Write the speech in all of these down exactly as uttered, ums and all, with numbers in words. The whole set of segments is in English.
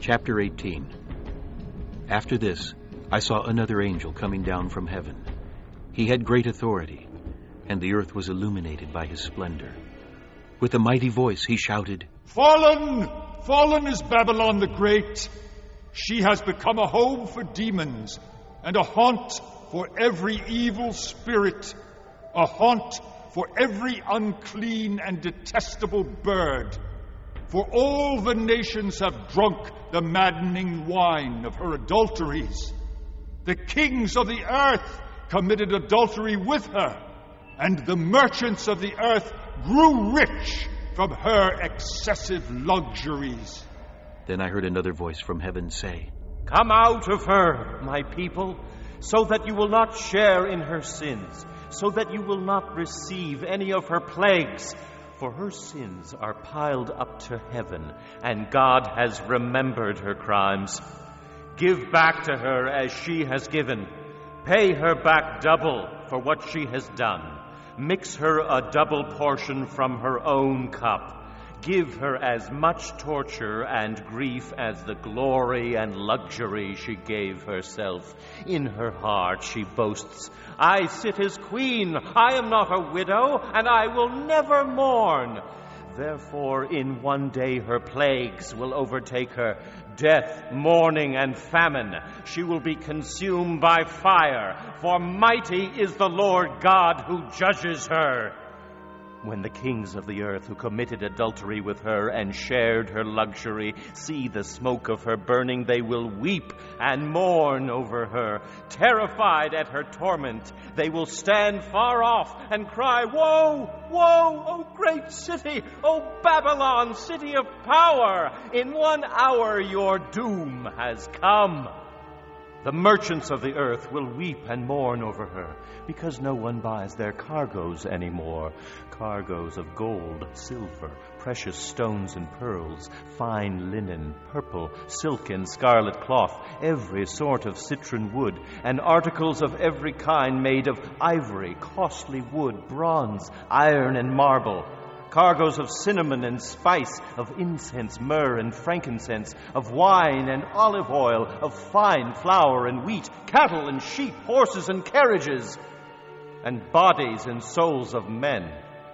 Chapter eighteen. After this, I saw another angel coming down from heaven. He had great authority, and the earth was illuminated by his splendor. With a mighty voice he shouted, "Fallen! Fallen is Babylon the Great! She has become a home for demons, and a haunt for every evil spirit, a haunt for every unclean and detestable bird. For all the nations have drunk the maddening wine of her adulteries. The kings of the earth committed adultery with her, and the merchants of the earth grew rich from her excessive luxuries." Then I heard another voice from heaven say, "Come out of her, my people, so that you will not share in her sins, so that you will not receive any of her plagues. For her sins are piled up to heaven, and God has remembered her crimes. Give back to her as she has given. Pay her back double for what she has done. Mix her a double portion from her own cup. Give her as much torture and grief as the glory and luxury she gave herself. In her heart she boasts, 'I sit as queen, I am not a widow, and I will never mourn.' Therefore in one day her plagues will overtake her, death, mourning, and famine. She will be consumed by fire, for mighty is the Lord God who judges her. When the kings of the earth who committed adultery with her and shared her luxury see the smoke of her burning, they will weep and mourn over her. Terrified at her torment, they will stand far off and cry, 'Woe, woe, O great city, O Babylon, city of power! In one hour your doom has come.' The merchants of the earth will weep and mourn over her, because no one buys their cargoes anymore. Cargoes of gold, silver, precious stones and pearls, fine linen, purple, silk and scarlet cloth, every sort of citron wood, and articles of every kind made of ivory, costly wood, bronze, iron, and marble. Cargoes of cinnamon and spice, of incense, myrrh, and frankincense, of wine and olive oil, of fine flour and wheat, cattle and sheep, horses and carriages, and bodies and souls of men.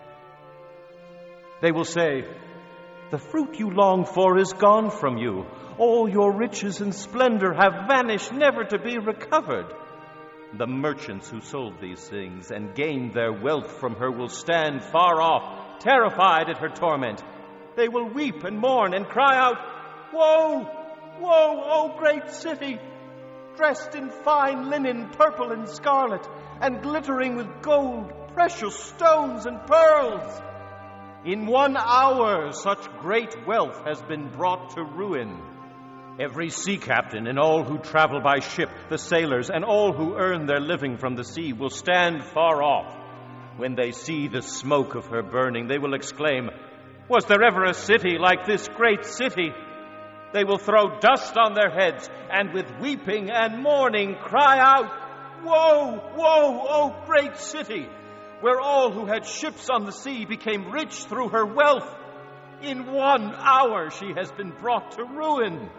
They will say, 'The fruit you longed for is gone from you. All your riches and splendor have vanished, never to be recovered.' The merchants who sold these things and gained their wealth from her will stand far off, terrified at her torment. They will weep and mourn and cry out, 'Woe, woe, O great city, dressed in fine linen, purple and scarlet, and glittering with gold, precious stones and pearls. In one hour such great wealth has been brought to ruin. Every sea captain and all who travel by ship, the sailors and all who earn their living from the sea will stand far off. When they see the smoke of her burning, they will exclaim, 'Was there ever a city like this great city?' They will throw dust on their heads, and with weeping and mourning cry out, 'Woe, woe, O great city, where all who had ships on the sea became rich through her wealth. In one hour she has been brought to ruin.'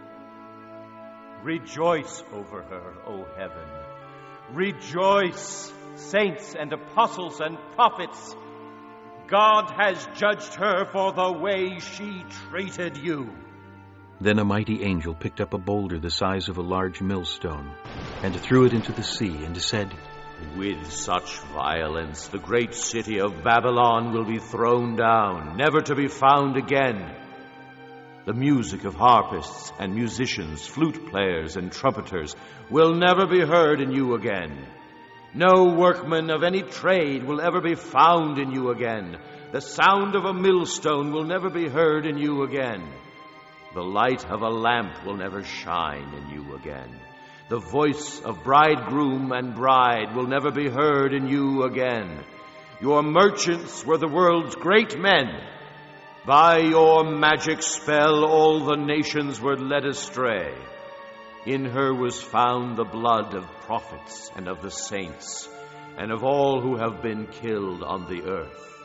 Rejoice over her, O heaven. Rejoice, saints and apostles and prophets. God has judged her for the way she treated you." Then a mighty angel picked up a boulder the size of a large millstone and threw it into the sea and said, "With such violence the great city of Babylon will be thrown down, never to be found again. The music of harpists and musicians, flute players and trumpeters will never be heard in you again. No workman of any trade will ever be found in you again. The sound of a millstone will never be heard in you again. The light of a lamp will never shine in you again. The voice of bridegroom and bride will never be heard in you again. Your merchants were the world's great men. By your magic spell all the nations were led astray. In her was found the blood of prophets and of the saints, and of all who have been killed on the earth.